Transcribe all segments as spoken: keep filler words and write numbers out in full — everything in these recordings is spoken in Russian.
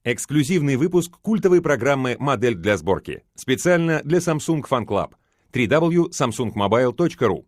Эксклюзивный выпуск культовой программы «Модель для сборки». Специально для Samsung Fan Club. дабл ю дабл ю дабл ю точка самсунг мобайл точка ру.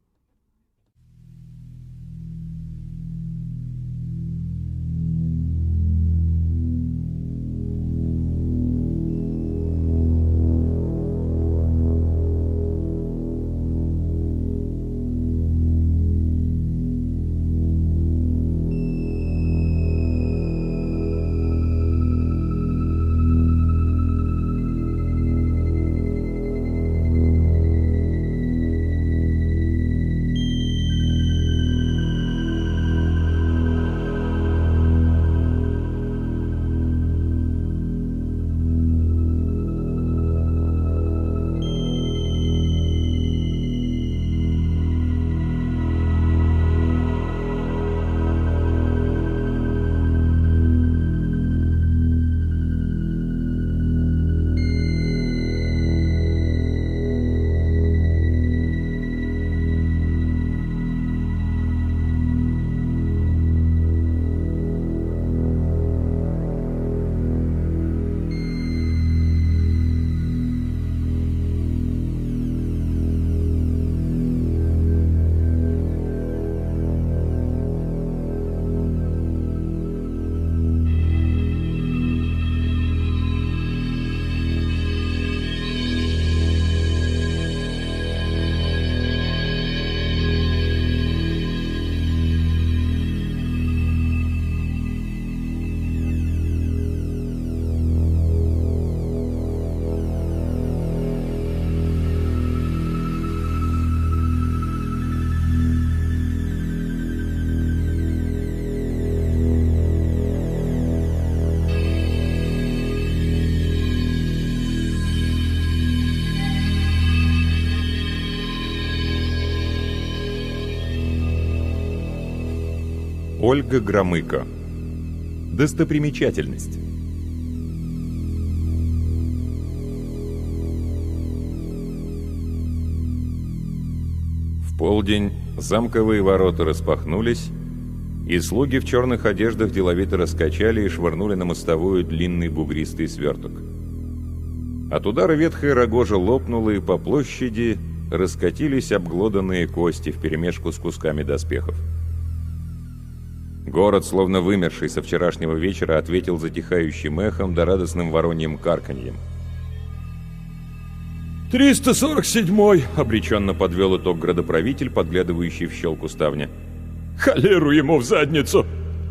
Ольга Громыко. Достопримечательность. В полдень замковые ворота распахнулись, и слуги в черных одеждах деловито раскачали и швырнули на мостовую длинный бугристый сверток. От удара ветхая рогожа лопнула, и по площади раскатились обглоданные кости вперемешку с кусками доспехов. Город, словно вымерший со вчерашнего вечера, ответил затихающим эхом да радостным вороньим карканьем. «триста сорок седьмой!» — обреченно подвел итог градоправитель, подглядывающий в щелку ставня. «Холеру ему в задницу!»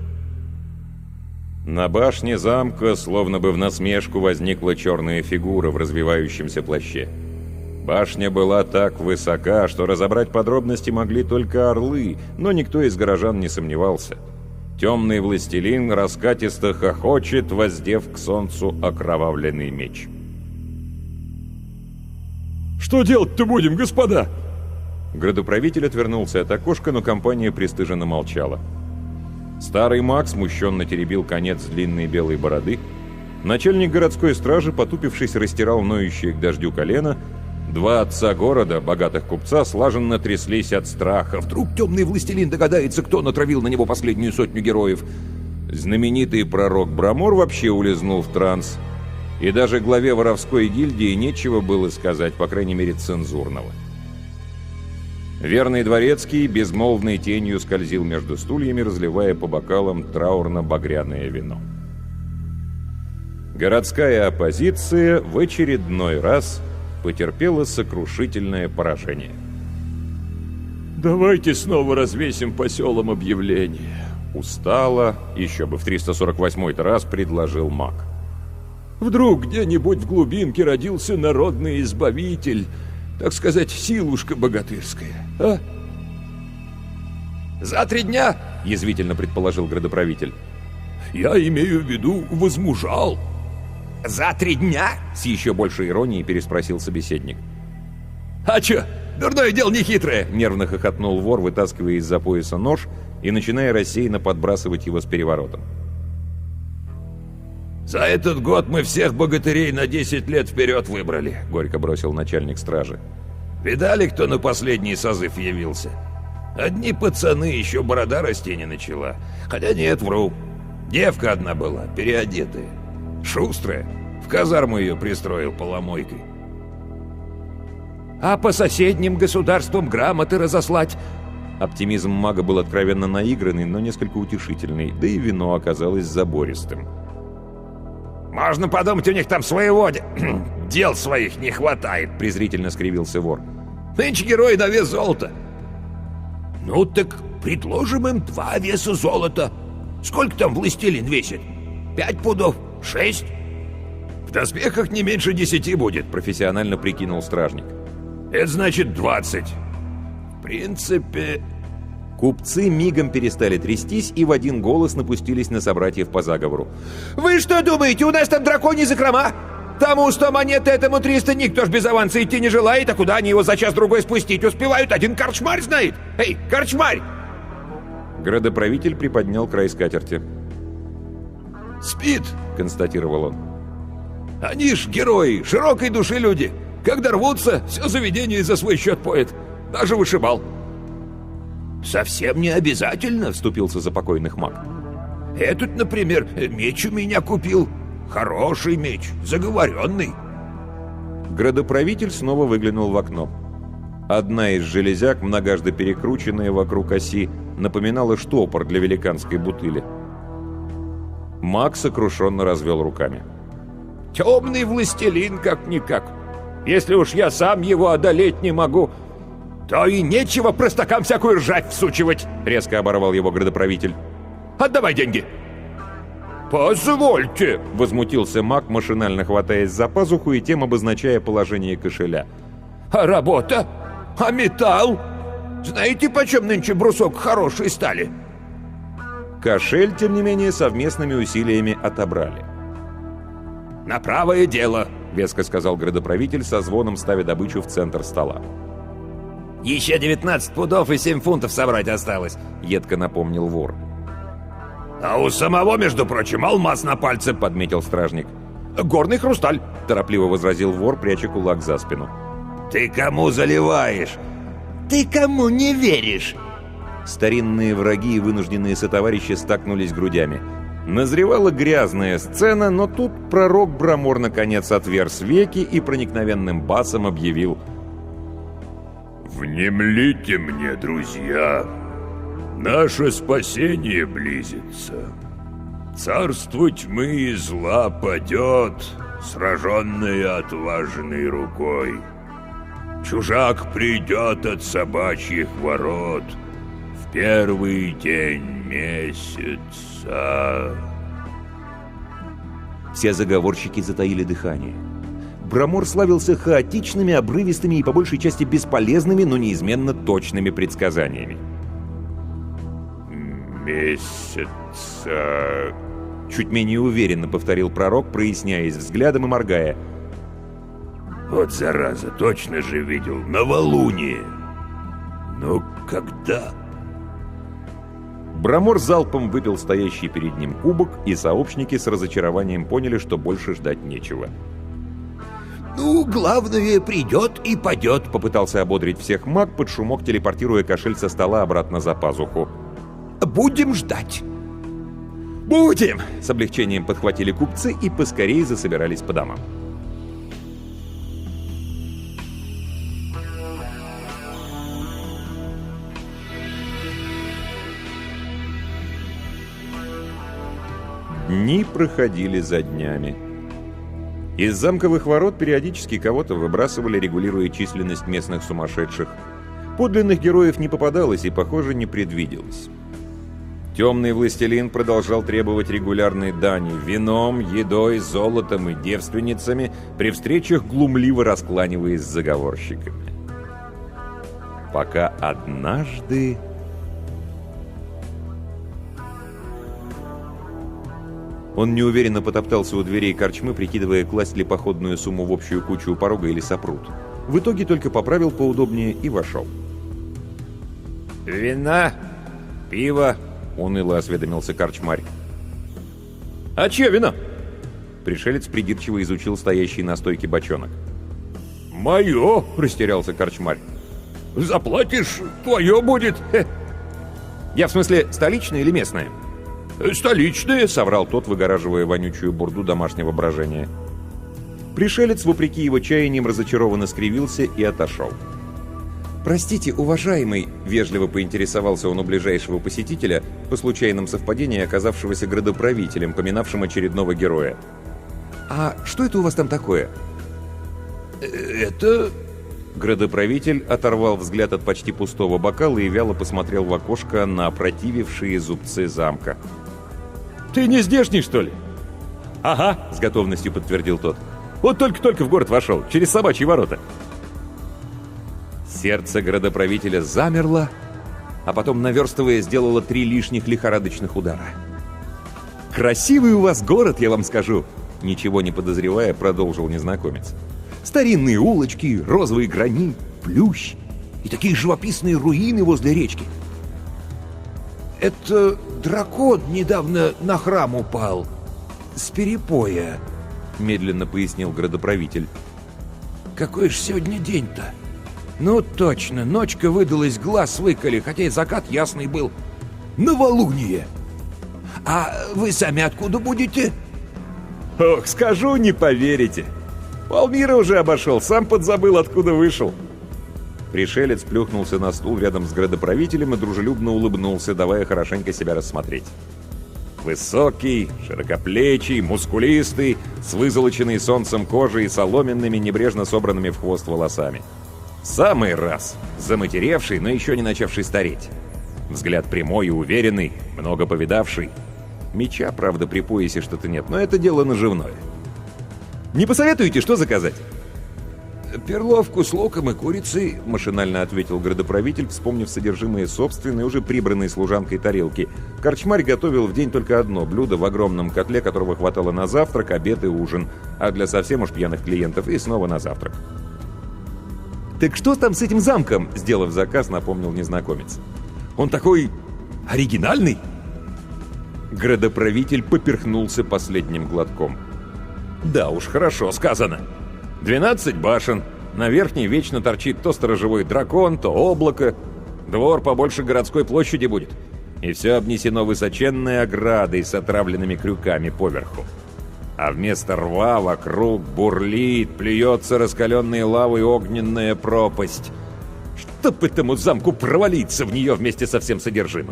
На башне замка, словно бы в насмешку, возникла черная фигура в развивающемся плаще. Башня была так высока, что разобрать подробности могли только орлы, но никто из горожан не сомневался. Темный властелин раскатисто хохочет, воздев к солнцу окровавленный меч. «Что делать-то будем, господа?» Градоправитель отвернулся от окошка, но компания пристыженно молчала. Старый маг смущенно теребил конец длинной белой бороды. Начальник городской стражи, потупившись, растирал ноющие к дождю колено. Два отца города, богатых купца, слаженно тряслись от страха. Вдруг темный властелин догадается, кто натравил на него последнюю сотню героев. Знаменитый пророк Брамор вообще улизнул в транс. И даже главе воровской гильдии нечего было сказать, по крайней мере, цензурного. Верный дворецкий безмолвной тенью скользил между стульями, разливая по бокалам траурно-багряное вино. Городская оппозиция в очередной раз потерпела сокрушительное поражение. «Давайте снова развесим по селам объявление», — устало, еще бы в триста сорок восьмой-то раз предложил маг. «Вдруг где-нибудь в глубинке родился народный избавитель, так сказать, силушка богатырская, а?» «За три дня», — язвительно предположил градоправитель. «Я имею в виду, возмужал». «За три дня?» — с еще большей иронией переспросил собеседник. «А чё, дурное дело не хитрое!» — нервно хохотнул вор, вытаскивая из-за пояса нож и начиная рассеянно подбрасывать его с переворотом. «За этот год мы всех богатырей на десять лет вперед выбрали», — горько бросил начальник стражи. «Видали, кто на последний созыв явился? Одни пацаны, еще борода расти не начала. Хотя нет, вру. Девка одна была, переодетая. Шустрая. В казарму ее пристроил поломойкой. А по соседним государствам грамоты разослать? Оптимизм мага был откровенно наигранный, но несколько утешительный, да и вино оказалось забористым. «Можно подумать, у них там своего де... дел своих не хватает», — презрительно скривился вор. «Нынче герои на вес золота». «Ну так предложим им два веса золота. Сколько там властелин весит? Пять пудов? Шесть?» «В доспехах не меньше десяти будет», — профессионально прикинул стражник. «Это значит двадцать. В принципе...» Купцы мигом перестали трястись и в один голос напустились на собратьев по заговору. «Вы что думаете, у нас там драконьи закрома? Тому сто монет, этому триста, никто ж без аванса идти не желает, а куда они его за час-другой спустить успевают, один корчмарь знает! Эй, корчмарь!» Градоправитель приподнял край скатерти. «Спит», — констатировал он. «Они ж герои, широкой души люди. Когда рвутся, все заведение за свой счет поет. Даже вышибал». «Совсем не обязательно», — вступился за покойных маг. «Этот, например, меч у меня купил. Хороший меч, заговоренный». Градоправитель снова выглянул в окно. Одна из железяк, многожды перекрученная вокруг оси, напоминала штопор для великанской бутыли. Маг сокрушенно развел руками. «Темный властелин как-никак. Если уж я сам его одолеть не могу, то и нечего простакам всякую ржать всучивать», — резко оборвал его градоправитель. «Отдавай деньги». «Позвольте!» — возмутился маг, машинально хватаясь за пазуху и тем обозначая положение кошеля. «А работа? А металл? Знаете, почем нынче брусок хороший стали?» Кошель, тем не менее, совместными усилиями отобрали. «На правое дело», — веско сказал градоправитель, со звоном ставя добычу в центр стола. «Еще девятнадцать пудов и семь фунтов собрать осталось», — едко напомнил вор. «А у самого, между прочим, алмаз на пальце», — подметил стражник. «Горный хрусталь», — торопливо возразил вор, пряча кулак за спину. «Ты кому заливаешь? Ты кому не веришь?» Старинные враги и вынужденные сотоварищи стакнулись грудями. Назревала грязная сцена, но тут пророк Брамор наконец отверз веки и проникновенным басом объявил: «Внемлите мне, друзья! Наше спасение близится. Царство тьмы и зла падет, сраженное отважной рукой. Чужак придет от собачьих ворот в первый день месяца». Все заговорщики затаили дыхание. Брамор славился хаотичными, обрывистыми и по большей части бесполезными, но неизменно точными предсказаниями. «Месяца...» Чуть менее уверенно повторил пророк, проясняясь взглядом и моргая. «Вот зараза, точно же видел, новолуние! Но когда?» Брамор залпом выпил стоящий перед ним кубок, и сообщники с разочарованием поняли, что больше ждать нечего. «Ну, главное, придет и падет», — попытался ободрить всех маг, под шумок телепортируя кошель со стола обратно за пазуху. «Будем ждать». «Будем!» — с облегчением подхватили купцы и поскорее засобирались по домам. Дни проходили за днями. Из замковых ворот периодически кого-то выбрасывали, регулируя численность местных сумасшедших. Подлинных героев не попадалось и, похоже, не предвиделось. Темный властелин продолжал требовать регулярной дани вином, едой, золотом и девственницами, при встречах глумливо раскланиваясь с заговорщиками. Пока однажды... Он неуверенно потоптался у дверей корчмы, прикидывая, класть ли походную сумму в общую кучу у порога или сопрут. В итоге только поправил поудобнее и вошел. «Вина, пиво», — уныло осведомился корчмарь. «А чье вино?» Пришелец придирчиво изучил стоящий на стойке бочонок. «Мое!» — растерялся корчмарь. «Заплатишь, твое будет!» Я в смысле, столичное или местное? «Столичные», — соврал тот, выгораживая вонючую бурду домашнего брожения. Пришелец, вопреки его чаяниям, разочарованно скривился и отошел. «Простите, уважаемый», — вежливо поинтересовался он у ближайшего посетителя, по случайным совпадениям оказавшегося градоправителем, поминавшим очередного героя. «А что это у вас там такое?» «Это...» Градоправитель оторвал взгляд от почти пустого бокала и вяло посмотрел в окошко на опротивившие зубцы замка. «Ты не здешний, что ли?» «Ага», — с готовностью подтвердил тот. «Вот только-только в город вошел, через собачьи ворота». Сердце градоправителя замерло, а потом, наверстывая, сделало три лишних лихорадочных удара. «Красивый у вас город, я вам скажу!» Ничего не подозревая, продолжил незнакомец. «Старинные улочки, розовый гранит, плющ и такие живописные руины возле речки». «Это дракон недавно на храм упал. С перепоя», — медленно пояснил градоправитель. «Какой ж сегодня день-то? Ну точно, ночка выдалась, глаз выколи, хотя и закат ясный был. Новолуние. А вы сами откуда будете?» «Ох, скажу, не поверите. Полмира уже обошел, сам подзабыл, откуда вышел». Пришелец плюхнулся на стул рядом с градоправителем и дружелюбно улыбнулся, давая хорошенько себя рассмотреть. Высокий, широкоплечий, мускулистый, с вызолоченной солнцем кожей и соломенными, небрежно собранными в хвост волосами. Самый раз, заматеревший, но еще не начавший стареть. Взгляд прямой и уверенный, много повидавший. Меча, правда, при поясе что-то нет, но это дело наживное. «Не посоветуете, что заказать?» «Перловку с луком и курицей», — машинально ответил градоправитель, вспомнив содержимое собственной, уже прибранной служанкой тарелки. Корчмарь готовил в день только одно блюдо в огромном котле, которого хватало на завтрак, обед и ужин, а для совсем уж пьяных клиентов и снова на завтрак. «Так что там с этим замком?» — сделав заказ, напомнил незнакомец. «Он такой оригинальный?» Градоправитель поперхнулся последним глотком. «Да уж, хорошо сказано. Двенадцать башен, на верхней вечно торчит то сторожевой дракон, то облако. Двор побольше городской площади будет. И все обнесено высоченной оградой с отравленными крюками поверху. А вместо рва вокруг бурлит, плюется раскаленной лавой огненная пропасть. Чтоб этому замку провалиться в нее вместе со всем содержимым!»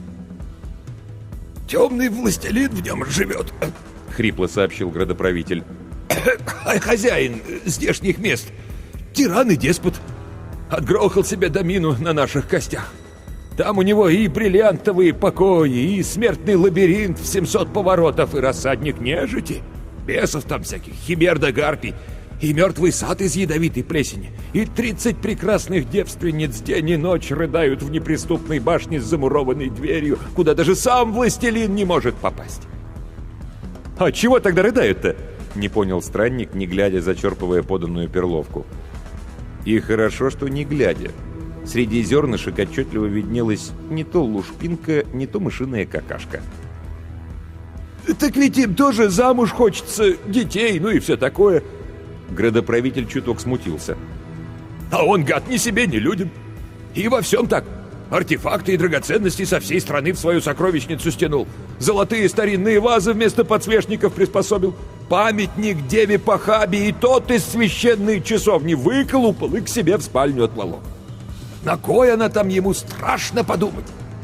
«Темный властелин в нем живет», — хрипло сообщил градоправитель. «Хозяин здешних мест. Тиран и деспот. Отгрохал себе домину на наших костях. Там у него и бриллиантовые покои, и смертный лабиринт в семьсот поворотов, и рассадник нежити. Бесов там всяких, химер да гарпий, и мертвый сад из ядовитой плесени, и тридцать прекрасных девственниц день и ночь рыдают в неприступной башне с замурованной дверью, куда даже сам властелин не может попасть». «А чего тогда рыдают-то?» — не понял странник, не глядя, зачерпывая поданную перловку. И хорошо, что не глядя. Среди зернышек отчетливо виднелась не то лушпинка, не то мышиная какашка. «Так ведь им тоже замуж хочется, детей, ну и все такое». Градоправитель чуток смутился. «А он, гад, ни себе, ни людям. И во всем так. Артефакты и драгоценности со всей страны в свою сокровищницу стянул. Золотые старинные вазы вместо подсвечников приспособил. Памятник деве Пахабе и тот из священной часовни выколупал и к себе в спальню отволок. На кой она там ему, страшно подумать».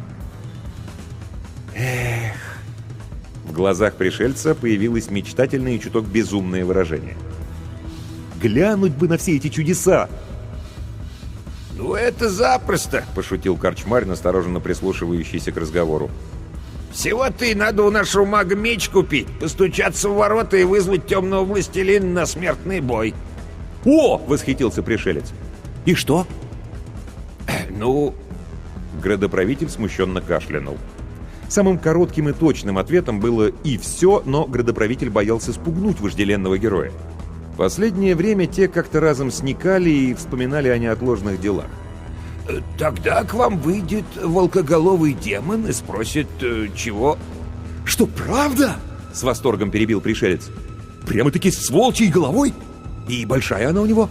Эх. В глазах пришельца появилось мечтательное и чуток безумное выражение. «Глянуть бы на все эти чудеса!» «Ну это запросто», — пошутил корчмарь, настороженно прислушивающийся к разговору. «Всего-то и надо у нашего мага меч купить, постучаться в ворота и вызвать темного властелина на смертный бой». «О!» — восхитился пришелец. «И что?» «Ну...» Градоправитель смущенно кашлянул. Самым коротким и точным ответом было «и все», но градоправитель боялся спугнуть вожделенного героя. Последнее время те как-то разом сникали и вспоминали о неотложных делах. «Тогда к вам выйдет волкоголовый демон и спросит, чего...» «Что, правда?» — с восторгом перебил пришелец. «Прямо-таки с волчьей головой? И большая она у него?»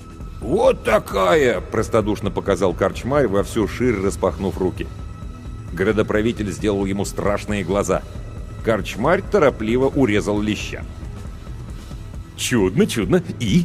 «Вот такая!» — простодушно показал корчмарь, во всю ширь распахнув руки. Градоправитель сделал ему страшные глаза. Корчмарь торопливо урезал леща. Чудно, чудно. И?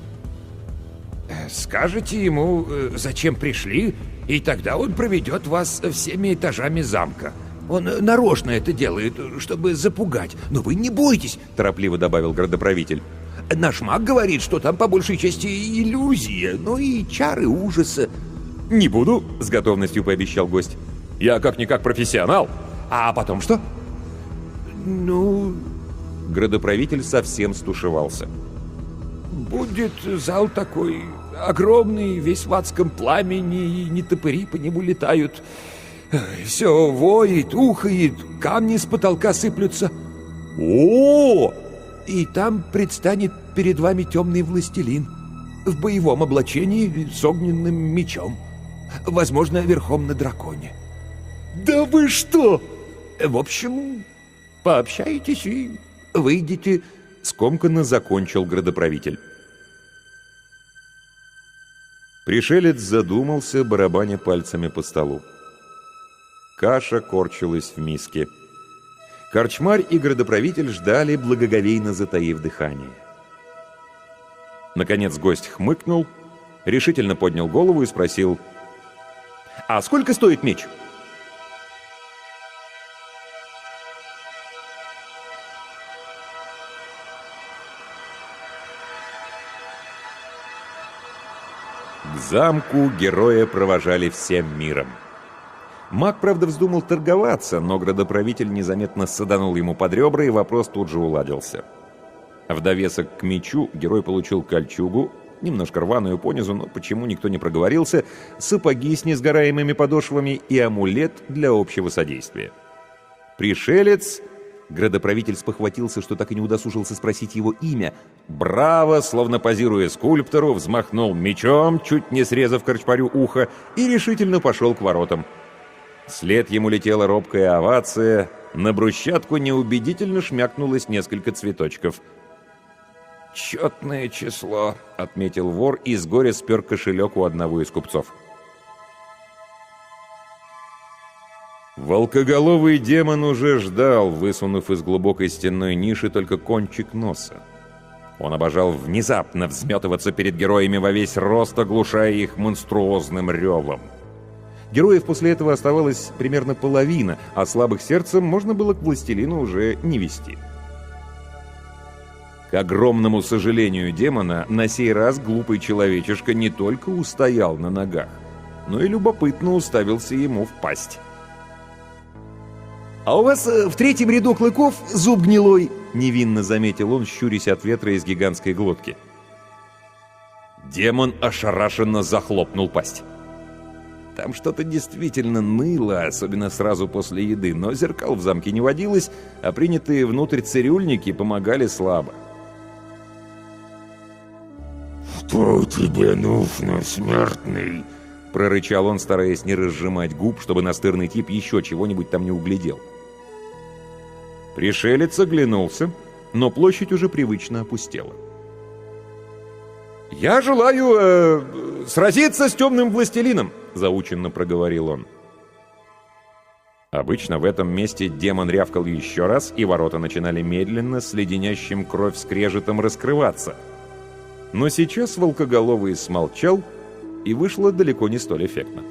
Скажете ему, зачем пришли, и тогда он проведет вас всеми этажами замка. Он нарочно это делает, чтобы запугать. Но вы не бойтесь, торопливо добавил градоправитель. Наш маг говорит, что там по большей части иллюзия, но и чары ужаса. Не буду, с готовностью пообещал гость. Я как-никак профессионал. А потом что? Ну... Градоправитель совсем стушевался. Будет зал такой огромный, весь в адском пламени, и нетопыри по нему летают. Все воет, ухает, камни с потолка сыплются. О! И там предстанет перед вами темный властелин в боевом облачении с огненным мечом. Возможно, верхом на драконе. Да вы что? В общем, пообщаетесь и выйдете. Скомканно закончил градоправитель. Пришелец задумался, барабаня пальцами по столу. Каша корчилась в миске. Корчмарь и градоправитель ждали, благоговейно затаив дыхание. Наконец гость хмыкнул, решительно поднял голову и спросил: «А сколько стоит меч?» К замку героя провожали всем миром. Маг, правда, вздумал торговаться, но градоправитель незаметно саданул ему под ребра, и вопрос тут же уладился. В довесок к мечу герой получил кольчугу, немножко рваную понизу, но почему никто не проговорился, сапоги с несгораемыми подошвами и амулет для общего содействия. Пришелец... Градоправитель спохватился, что так и не удосужился спросить его имя. Браво, словно позируя скульптору, взмахнул мечом, чуть не срезав корчмарю ухо, и решительно пошел к воротам. Вслед ему летела робкая овация, на брусчатку неубедительно шмякнулось несколько цветочков. «Четное число», — отметил вор и с горя спер кошелек у одного из купцов. Волкоголовый демон уже ждал, высунув из глубокой стенной ниши только кончик носа. Он обожал внезапно взметываться перед героями во весь рост, оглушая их монструозным ревом. Героев после этого оставалось примерно половина, а слабых сердцем можно было к властелину уже не вести. К огромному сожалению демона, на сей раз глупый человечишка не только устоял на ногах, но и любопытно уставился ему в пасть. «А у вас в третьем ряду клыков зуб гнилой», — невинно заметил он, щурясь от ветра из гигантской глотки. Демон ошарашенно захлопнул пасть. Там что-то действительно ныло, особенно сразу после еды, но зеркал в замке не водилось, а принятые внутрь цирюльники помогали слабо. «Что тебе нужно, смертный?» — прорычал он, стараясь не разжимать губ, чтобы настырный тип еще чего-нибудь там не углядел. Пришелец оглянулся, но площадь уже привычно опустела. «Я желаю э, сразиться с темным властелином», — заученно проговорил он. Обычно в этом месте демон рявкал еще раз, и ворота начинали медленно, с леденящим кровь скрежетом раскрываться. Но сейчас волкоголовый смолчал, и вышло далеко не столь эффектно.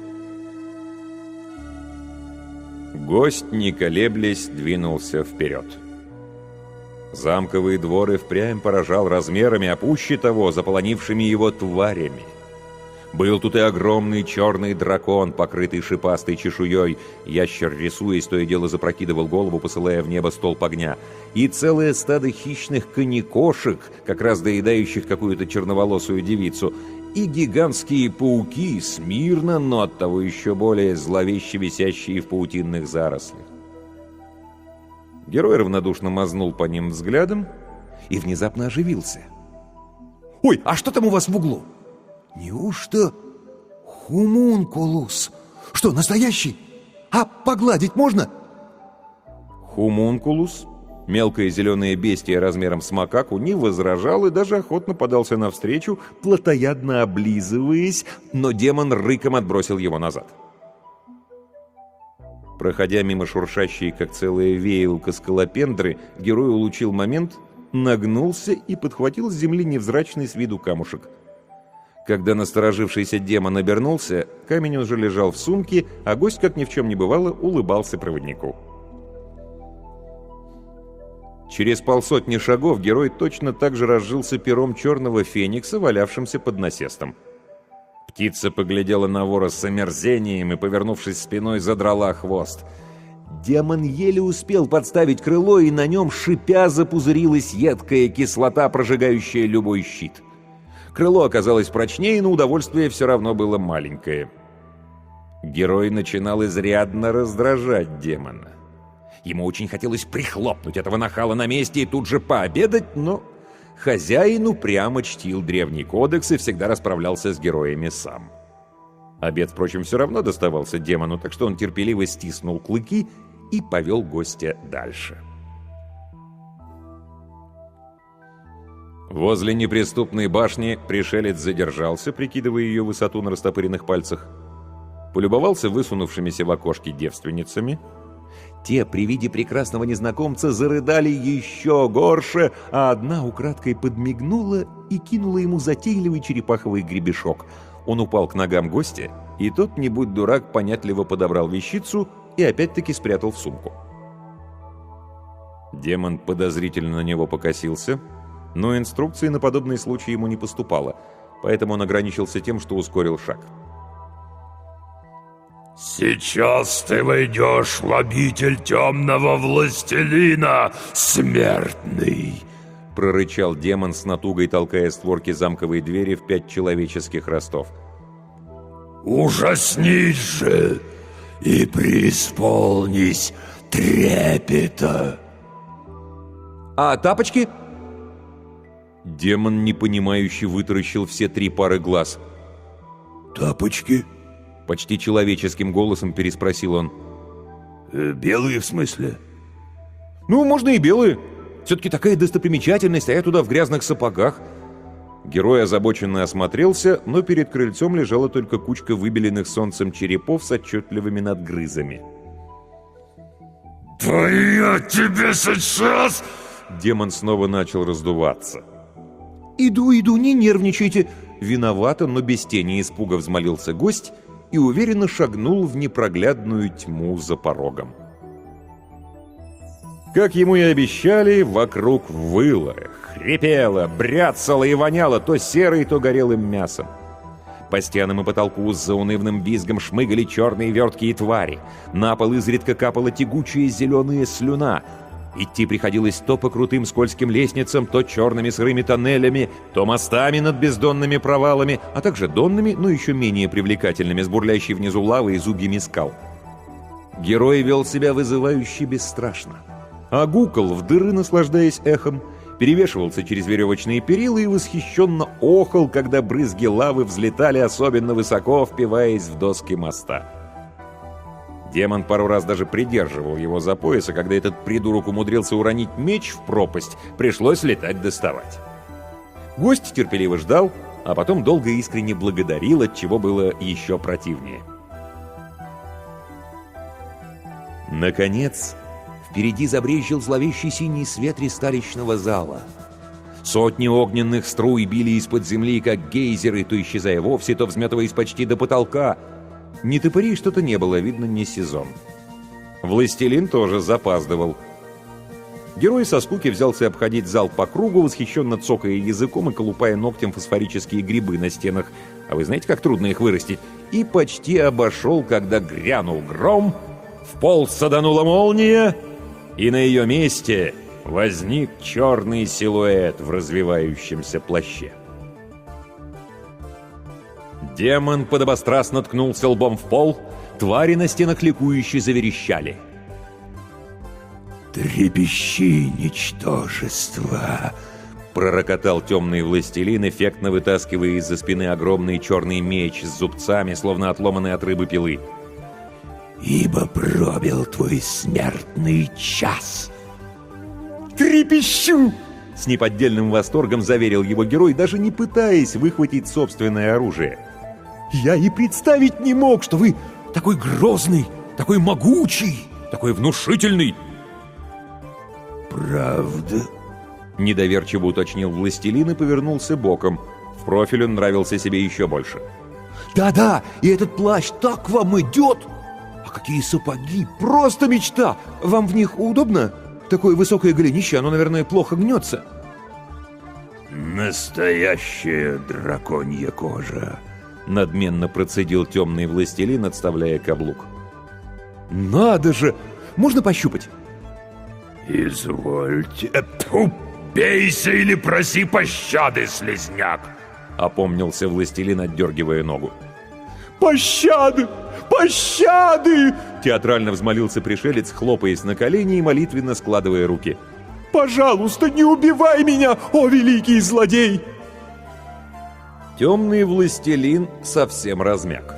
Гость, не колеблясь, двинулся вперед. Замковые дворы впрямь поражал размерами, а пуще того, заполонившими его тварями. Был тут и огромный черный дракон, покрытый шипастой чешуей. Ящер, рисуясь, то и дело запрокидывал голову, посылая в небо столб огня. И целое стадо хищных конекошек, как раз доедающих какую-то черноволосую девицу. И гигантские пауки, смирно, но оттого еще более зловеще висящие в паутинных зарослях. Герой равнодушно мазнул по ним взглядом и внезапно оживился. «Ой, а что там у вас в углу?» «Неужто хумункулус? Что, настоящий? А погладить можно?» Хумункулус, мелкое зеленое бестие размером с макаку, не возражал и даже охотно подался навстречу, плотоядно облизываясь, но демон рыком отбросил его назад. Проходя мимо шуршащей, как целая веялка, скалопендры, герой улучил момент, нагнулся и подхватил с земли невзрачный с виду камушек. Когда насторожившийся демон обернулся, камень уже лежал в сумке, а гость, как ни в чем не бывало, улыбался проводнику. Через полсотни шагов герой точно так же разжился пером черного феникса, валявшимся под насестом. Птица поглядела на вора с омерзением и, повернувшись спиной, задрала хвост. Демон еле успел подставить крыло, и на нем, шипя, запузырилась едкая кислота, прожигающая любой щит. Крыло оказалось прочнее, но удовольствие все равно было маленькое. Герой начинал изрядно раздражать демона. Ему очень хотелось прихлопнуть этого нахала на месте и тут же пообедать, но хозяин упрямо чтил древний кодекс и всегда расправлялся с героями сам. Обед, впрочем, все равно доставался демону, так что он терпеливо стиснул клыки и повел гостя дальше. Возле неприступной башни пришелец задержался, прикидывая ее высоту на растопыренных пальцах, полюбовался высунувшимися в окошке девственницами. Те при виде прекрасного незнакомца зарыдали еще горше, а одна украдкой подмигнула и кинула ему затейливый черепаховый гребешок. Он упал к ногам гостя, и тот, не будь дурак, понятливо подобрал вещицу и опять-таки спрятал в сумку. Демон подозрительно на него покосился, но инструкции на подобный случай ему не поступало, поэтому он ограничился тем, что ускорил шаг. «Сейчас ты войдешь в обитель темного властелина, смертный!» — прорычал демон с натугой, толкая створки замковой двери в пять человеческих ростов. «Ужаснись же и преисполнись трепета!» «А тапочки?» Демон непонимающе вытаращил все три пары глаз. «Тапочки?» — почти человеческим голосом переспросил он. Э, «Белые в смысле?» «Ну, можно и белые. Все-таки такая достопримечательность, а я туда в грязных сапогах». Герой озабоченно осмотрелся, но перед крыльцом лежала только кучка выбеленных солнцем черепов с отчетливыми надгрызами. «Да я тебе сейчас...» Демон снова начал раздуваться. «Иду, иду, не нервничайте». Виновато, но без тени испуга взмолился гость и уверенно шагнул в непроглядную тьму за порогом. Как ему и обещали, вокруг выло, хрипело, бряцало и воняло то серой, то горелым мясом. По стенам и потолку с заунывным визгом шмыгали черные верткие твари. На пол изредка капала тягучая зеленая слюна. Идти приходилось то по крутым скользким лестницам, то черными сырыми тоннелями, то мостами над бездонными провалами, а также донными, но еще менее привлекательными, с бурлящей внизу лавой и зубьями скал. Герой вел себя вызывающе бесстрашно. Огукал в дыры, наслаждаясь эхом, перевешивался через веревочные перила и восхищенно охал, когда брызги лавы взлетали особенно высоко, впиваясь в доски моста. Демон пару раз даже придерживал его за пояс, а когда этот придурок умудрился уронить меч в пропасть, пришлось летать доставать. Гость терпеливо ждал, а потом долго и искренне благодарил, отчего было еще противнее. Наконец, впереди забрезжил зловещий синий свет ристалищного зала. Сотни огненных струй били из-под земли, как гейзеры, то исчезая вовсе, то взметываясь почти до потолка. Нетопырей что-то не было, видно, не сезон. Властелин тоже запаздывал. Герой со скуки взялся обходить зал по кругу, восхищенно цокая языком и колупая ногтем фосфорические грибы на стенах. А вы знаете, как трудно их вырастить? И почти обошел, когда грянул гром, в пол саданула молния, и на ее месте возник черный силуэт в развивающемся плаще. Демон подобострастно ткнулся лбом в пол, твари на стенах ликующе заверещали. «Трепещи, ничтожество!» — пророкотал темный властелин, эффектно вытаскивая из-за спины огромный черный меч с зубцами, словно отломанный от рыбы пилы. «Ибо пробил твой смертный час!» «Трепещу!» — с неподдельным восторгом заверил его герой, даже не пытаясь выхватить собственное оружие. «Я и представить не мог, что вы такой грозный, такой могучий, такой внушительный. Правда? Недоверчиво уточнил властелин и повернулся боком. В профиль он нравился себе еще больше. Да-да, и этот плащ так вам идет! А какие сапоги! Просто мечта! Вам в них удобно? Такое высокое голенище, оно, наверное, плохо гнется. Настоящая драконья кожа. Надменно процедил темный властелин, отставляя каблук. Надо же! Можно пощупать? Извольте. Тьфу, бейся или проси пощады, слизняк! Опомнился властелин, отдергивая ногу. Пощады! Пощады! Театрально взмолился пришелец, хлопаясь на колени и молитвенно складывая руки. Пожалуйста, не убивай меня, о великий злодей! Темный властелин совсем размяк.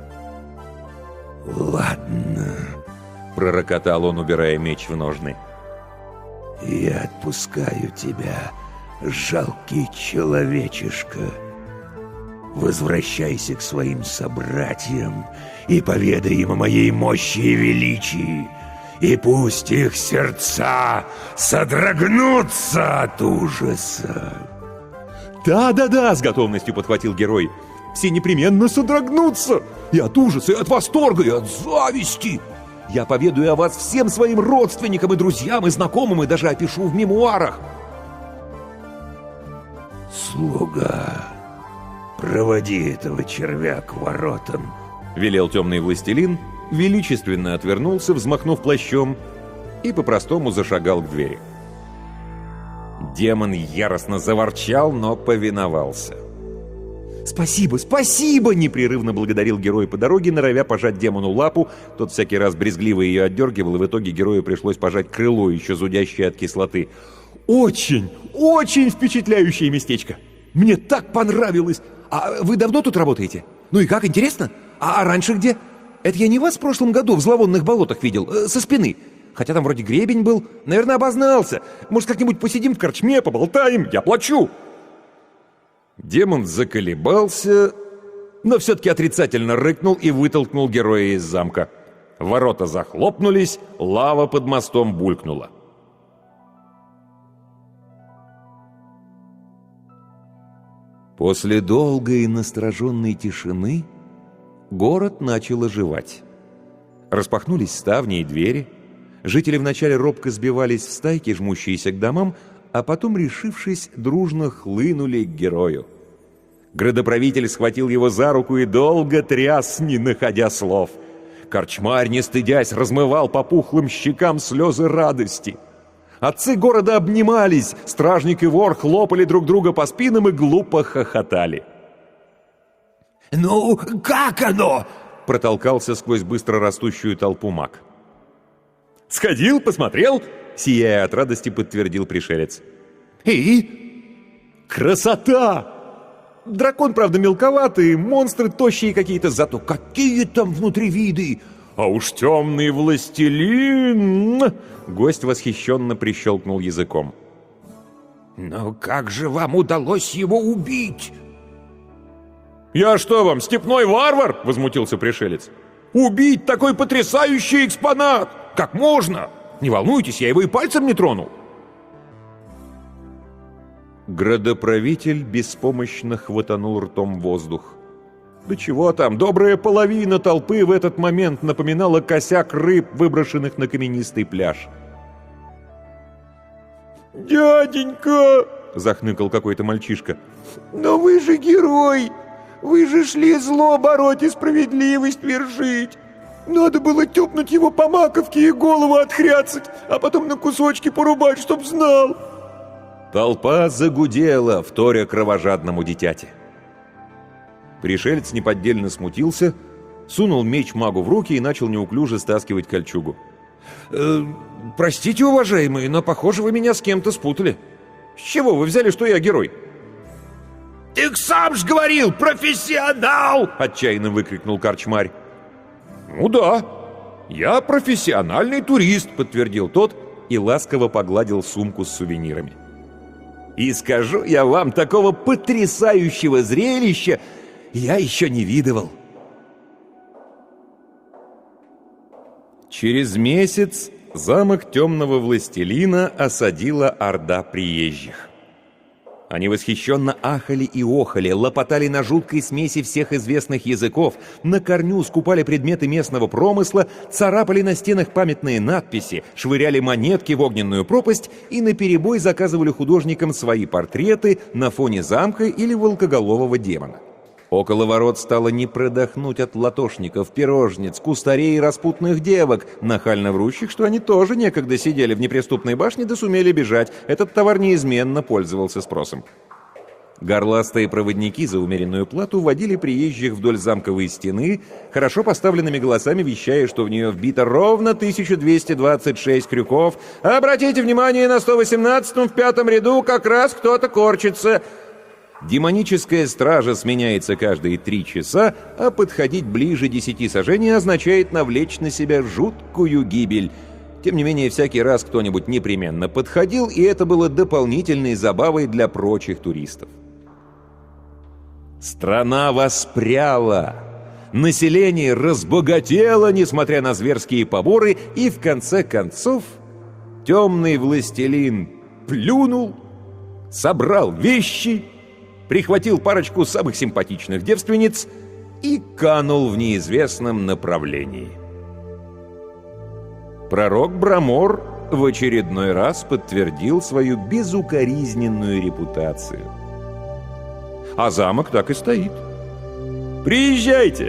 Ладно, Пророкотал он, убирая меч в ножны. я отпускаю тебя, жалкий человечишка. Возвращайся к своим собратьям и поведай им о моей мощи и величии, и пусть их сердца содрогнутся от ужаса. Да-да-да, с готовностью подхватил герой. Все непременно содрогнутся. И от ужаса, и от восторга, и от зависти. Я поведаю о вас всем своим родственникам и друзьям, и знакомым, и даже опишу в мемуарах. Слуга, проводи этого червя к воротам. Велел темный властелин, величественно отвернулся, взмахнув плащом, и по-простому зашагал к двери. Демон яростно заворчал, но повиновался. Спасибо, спасибо! Непрерывно благодарил герой по дороге, норовя пожать демону лапу. Тот всякий раз брезгливо ее отдергивал, и в итоге герою пришлось пожать крыло, еще зудящее от кислоты. Очень, очень впечатляющее местечко. Мне так понравилось. А вы давно тут работаете? Ну и как, интересно? А раньше где? Это я не вас в прошлом году в зловонных болотах видел, э, со спины. Хотя там вроде гребень был. Наверное, обознался. Может, как-нибудь посидим в корчме, поболтаем? Я плачу. Демон заколебался, но все-таки отрицательно рыкнул и вытолкнул героя из замка. Ворота захлопнулись, лава под мостом булькнула. После долгой и настороженной тишины город начал оживать. Распахнулись ставни и двери. Жители вначале робко сбивались в стайки, жмущиеся к домам, а потом, решившись, дружно хлынули к герою. Градоправитель схватил его за руку и долго тряс, не находя слов. Корчмарь, не стыдясь, размывал по пухлым щекам слезы радости. Отцы города обнимались, стражник и вор хлопали друг друга по спинам и глупо хохотали. «Ну, как оно?» — протолкался сквозь быстро растущую толпу маг. Сходил, посмотрел, Сияя от радости, подтвердил пришелец. и... Красота! Дракон, правда, мелковатый, монстры тощие какие-то, зато какие там внутри виды! А уж темный властелин! Гость восхищенно прищелкнул языком. Но как же вам удалось его убить? «Я что вам, степной варвар?» — возмутился пришелец. Убить такой потрясающий экспонат! Как можно? Не волнуйтесь, я его и пальцем не тронул. Градоправитель беспомощно хватанул ртом воздух. Да чего там, добрая половина толпы в этот момент напоминала косяк рыб, выброшенных на каменистый пляж. «Дяденька!» — захныкал какой-то мальчишка. «Но вы же герой! Вы же шли зло бороть и справедливость вершить! Надо было тёпнуть его по маковке и голову отхряцать, а потом на кусочки порубать, чтоб знал!» Толпа загудела, вторя кровожадному дитяти. Пришелец неподдельно смутился, сунул меч магу в руки и начал неуклюже стаскивать кольчугу. э, «Простите, уважаемые, но, похоже, вы меня с кем-то спутали. С чего вы взяли, что я герой?» «Ты сам ж говорил, профессионал!» — отчаянно выкрикнул корчмарь. «Ну да, я профессиональный турист», — подтвердил тот и ласково погладил сумку с сувенирами. «И скажу я вам, такого потрясающего зрелища я еще не видывал». Через месяц замок темного властелина осадила орда приезжих. Они восхищенно ахали и охали, лопотали на жуткой смеси всех известных языков, на корню скупали предметы местного промысла, царапали на стенах памятные надписи, швыряли монетки в огненную пропасть и наперебой заказывали художникам свои портреты на фоне замка или волкоголового демона. Около ворот стало не продохнуть от латошников, пирожниц, кустарей и распутных девок, нахально врущих, что они тоже некогда сидели в неприступной башне да сумели бежать. Этот товар неизменно пользовался спросом. Горластые проводники за умеренную плату водили приезжих вдоль замковой стены, хорошо поставленными голосами вещая, что в нее вбито ровно тысяча двести двадцать шесть крюков. «Обратите внимание, на сто восемнадцатом в пятом ряду как раз кто-то корчится». Демоническая стража сменяется каждые три часа, а подходить ближе десяти сажений означает навлечь на себя жуткую гибель. Тем не менее, всякий раз кто-нибудь непременно подходил, и это было дополнительной забавой для прочих туристов. Страна воспряла, население разбогатело, несмотря на зверские поборы, и в конце концов темный властелин плюнул, собрал вещи, прихватил парочку самых симпатичных девственниц и канул в неизвестном направлении. Пророк Брамор в очередной раз подтвердил свою безукоризненную репутацию. А замок так и стоит. Приезжайте!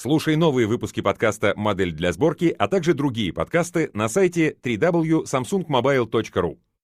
Слушай новые выпуски подкаста «Модель для сборки», а также другие подкасты на сайте дабл ю дабл ю дабл ю точка самсунг мобайл точка ру.